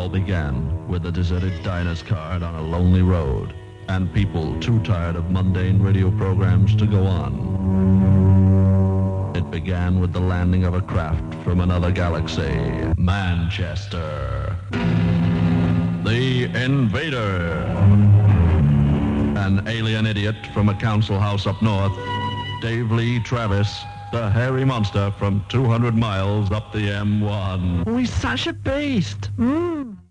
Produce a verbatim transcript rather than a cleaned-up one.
all began with a deserted diner's cart on a lonely road, and people too tired of mundane radio programs to go on. It began with the landing of a craft from another galaxy, Manchester. The Invader. An alien idiot from a council house up north, Dave Lee Travis, the hairy monster from two hundred miles up the M one. Oh, he's such a beast. Mm.